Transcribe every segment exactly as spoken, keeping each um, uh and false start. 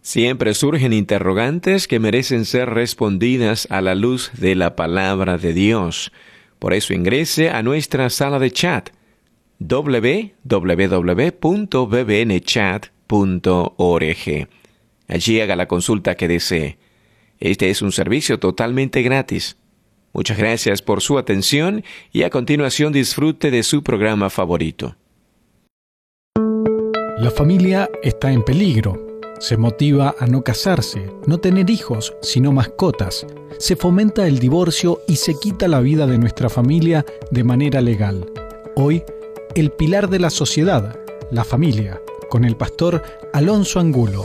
Siempre surgen interrogantes que merecen ser respondidas a la luz de la palabra de Dios. Por eso ingrese a nuestra sala de chat doble u doble u doble u punto b b n chat punto org. Allí haga la consulta que desee. Este es un servicio totalmente gratis. Muchas gracias por su atención y a continuación disfrute de su programa favorito. La familia está en peligro. Se motiva a no casarse, no tener hijos, sino mascotas. Se fomenta el divorcio y se quita la vida de nuestra familia de manera legal. Hoy, el pilar de la sociedad, la familia, con el pastor Alonso Angulo.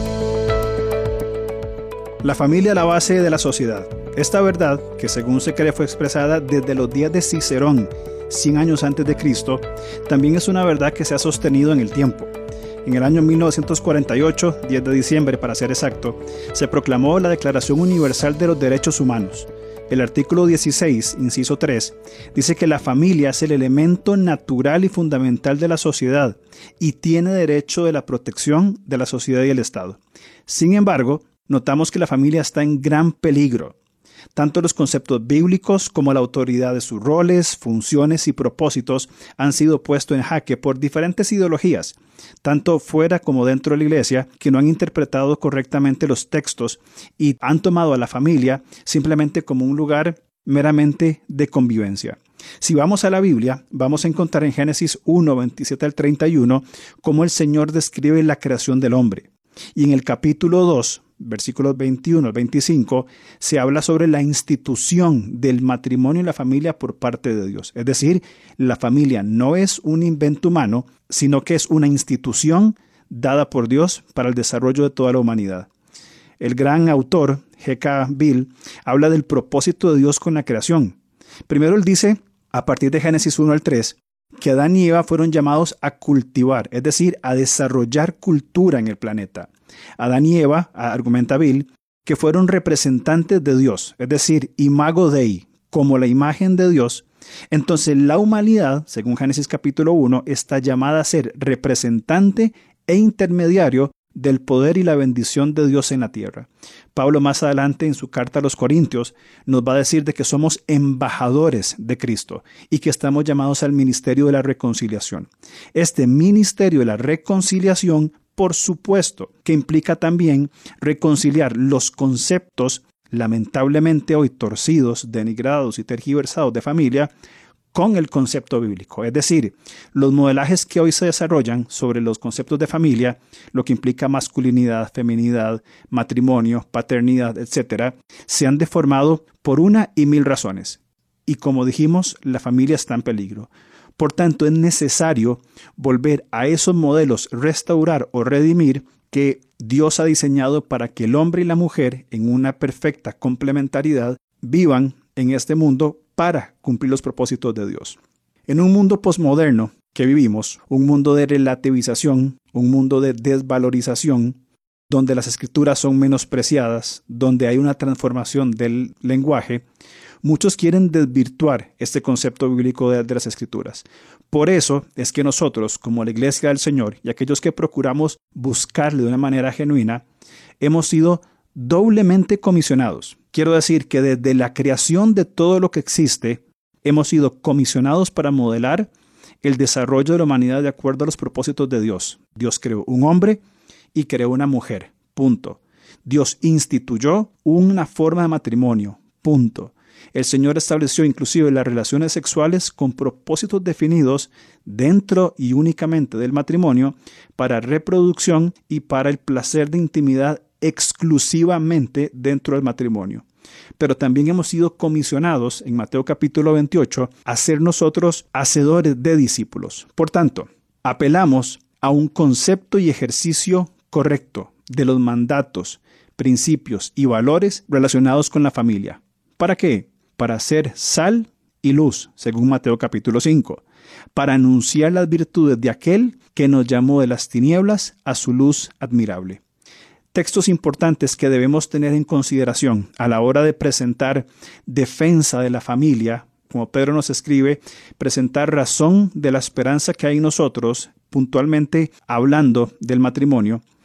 La familia es la base de la sociedad. Esta verdad, que según se cree fue expresada desde los días de Cicerón, cien años antes de Cristo, también es una verdad que se ha sostenido en el tiempo. En el año mil novecientos cuarenta y ocho, diez de diciembre para ser exacto, se proclamó la Declaración Universal de los Derechos Humanos. El artículo dieciséis, inciso tres, dice que la familia es el elemento natural y fundamental de la sociedad y tiene derecho de la protección de la sociedad y el Estado. Sin embargo, notamos que la familia está en gran peligro. Tanto los conceptos bíblicos como la autoridad de sus roles, funciones y propósitos han sido puestos en jaque por diferentes ideologías, tanto fuera como dentro de la iglesia, que no han interpretado correctamente los textos y han tomado a la familia simplemente como un lugar meramente de convivencia. Si vamos a la Biblia, vamos a encontrar en Génesis uno, veintisiete al treinta y uno, cómo el Señor describe la creación del hombre. Y en el capítulo dos, versículos veintiuno al veinticinco, se habla sobre la institución del matrimonio y la familia por parte de Dios. Es decir, la familia no es un invento humano, sino que es una institución dada por Dios para el desarrollo de toda la humanidad. El gran autor, G K Bill, habla del propósito de Dios con la creación. Primero él dice, a partir de Génesis uno al tres, que Adán y Eva fueron llamados a cultivar, es decir, a desarrollar cultura en el planeta. Adán y Eva, argumenta Bill, que fueron representantes de Dios, es decir, imago Dei, como la imagen de Dios. Entonces la humanidad, según Génesis capítulo uno, está llamada a ser representante e intermediario del poder y la bendición de Dios en la tierra. Pablo más adelante en su carta a los Corintios nos va a decir de que somos embajadores de Cristo y que estamos llamados al ministerio de la reconciliación. Este ministerio de la reconciliación, por supuesto, que implica también reconciliar los conceptos lamentablemente hoy torcidos, denigrados y tergiversados de familia con el concepto bíblico. Es decir, los modelajes que hoy se desarrollan sobre los conceptos de familia, lo que implica masculinidad, feminidad, matrimonio, paternidad, etcétera, se han deformado por una y mil razones. Y como dijimos, la familia está en peligro. Por tanto, es necesario volver a esos modelos, restaurar o redimir que Dios ha diseñado para que el hombre y la mujer, en una perfecta complementariedad, vivan en este mundo para cumplir los propósitos de Dios. En un mundo posmoderno que vivimos, un mundo de relativización, un mundo de desvalorización, donde las escrituras son menospreciadas, donde hay una transformación del lenguaje, muchos quieren desvirtuar este concepto bíblico de, de las escrituras. Por eso es que nosotros, como la Iglesia del Señor y aquellos que procuramos buscarle de una manera genuina, hemos sido doblemente comisionados. Quiero decir que desde la creación de todo lo que existe, hemos sido comisionados para modelar el desarrollo de la humanidad de acuerdo a los propósitos de Dios. Dios creó un hombre y creó una mujer. Punto. Dios instituyó una forma de matrimonio. Punto. El Señor estableció inclusive las relaciones sexuales con propósitos definidos dentro y únicamente del matrimonio para reproducción y para el placer de intimidad exclusivamente dentro del matrimonio. Pero también hemos sido comisionados en Mateo capítulo veintiocho a ser nosotros hacedores de discípulos. Por tanto, apelamos a un concepto y ejercicio correcto de los mandatos, principios y valores relacionados con la familia. ¿Para qué? Para ser sal y luz, según Mateo capítulo cinco, para anunciar las virtudes de aquel que nos llamó de las tinieblas a su luz admirable. Textos importantes que debemos tener en consideración a la hora de presentar defensa de la familia, como Pedro nos escribe, presentar razón de la esperanza que hay en nosotros, puntualmente hablando del matrimonio.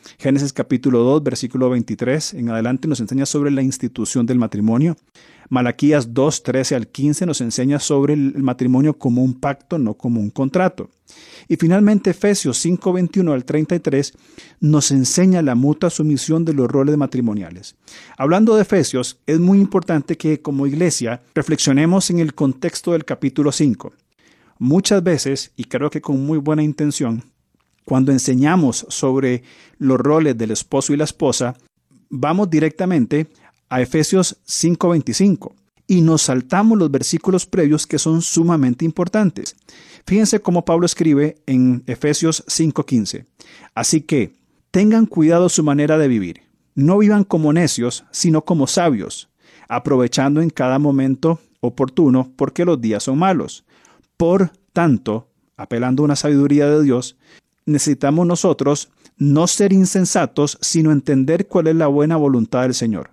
Génesis capítulo dos, versículo veintitrés en adelante nos enseña sobre la institución del matrimonio. Malaquías dos, trece al quince nos enseña sobre el matrimonio como un pacto, no como un contrato. Y finalmente Efesios cinco, veintiuno al treinta y tres nos enseña la mutua sumisión de los roles matrimoniales. Hablando de Efesios, es muy importante que como iglesia reflexionemos en el contexto del capítulo cinco. Muchas veces, y creo que con muy buena intención, cuando enseñamos sobre los roles del esposo y la esposa, vamos directamente a Efesios cinco veinticinco y nos saltamos los versículos previos que son sumamente importantes. Fíjense cómo Pablo escribe en Efesios cinco quince. Así que tengan cuidado su manera de vivir. No vivan como necios, sino como sabios, aprovechando en cada momento oportuno porque los días son malos. Por tanto, apelando a una sabiduría de Dios, necesitamos nosotros no ser insensatos, sino entender cuál es la buena voluntad del Señor.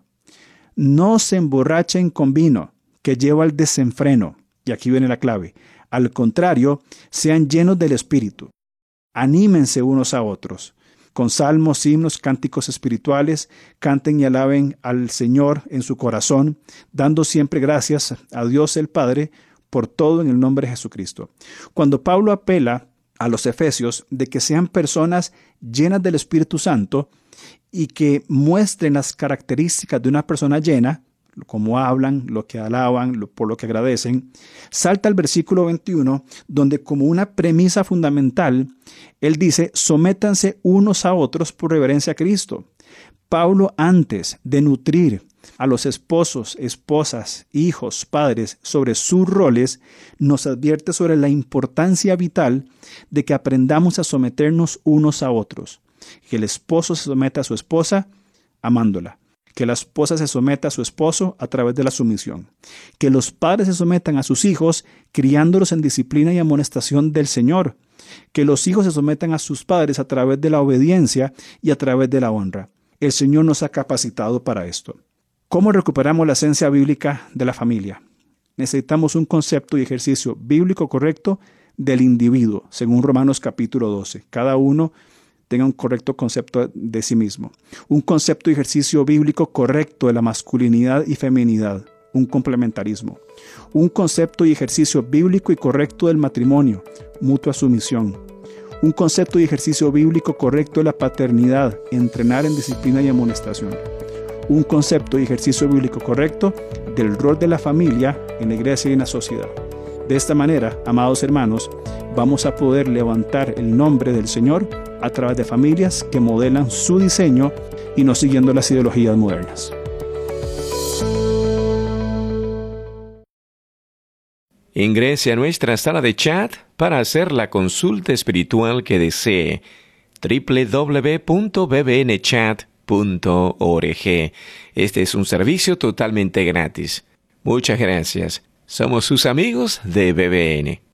No se emborrachen con vino, que lleva al desenfreno. Y aquí viene la clave. Al contrario, sean llenos del Espíritu. Anímense unos a otros. Con salmos, himnos, cánticos espirituales, canten y alaben al Señor en su corazón, dando siempre gracias a Dios el Padre por todo en el nombre de Jesucristo. Cuando Pablo apela a los efesios de que sean personas llenas del Espíritu Santo y que muestren las características de una persona llena, cómo hablan, lo que alaban, lo, por lo que agradecen, salta al versículo veintiuno, donde como una premisa fundamental, él dice, sométanse unos a otros por reverencia a Cristo. Pablo, antes de nutrir a los esposos, esposas, hijos, padres sobre sus roles, nos advierte sobre la importancia vital de que aprendamos a someternos unos a otros. Que el esposo se someta a su esposa amándola. Que la esposa se someta a su esposo a través de la sumisión. Que los padres se sometan a sus hijos criándolos en disciplina y amonestación del Señor. Que los hijos se sometan a sus padres a través de la obediencia y a través de la honra. El Señor nos ha capacitado para esto. ¿Cómo recuperamos la esencia bíblica de la familia? Necesitamos un concepto y ejercicio bíblico correcto del individuo, según Romanos capítulo doce. Cada uno tenga un correcto concepto de sí mismo. Un concepto y ejercicio bíblico correcto de la masculinidad y feminidad, un complementarismo. Un concepto y ejercicio bíblico y correcto del matrimonio, mutua sumisión. Un concepto y ejercicio bíblico correcto de la paternidad, entrenar en disciplina y amonestación. Un concepto y ejercicio bíblico correcto del rol de la familia en la iglesia y en la sociedad. De esta manera, amados hermanos, vamos a poder levantar el nombre del Señor a través de familias que modelan su diseño y no siguiendo las ideologías modernas. Ingrese a nuestra sala de chat para hacer la consulta espiritual que desee. doble u doble u doble u punto b b n chat punto org. Este es un servicio totalmente gratis. Muchas gracias. Somos sus amigos de B B N.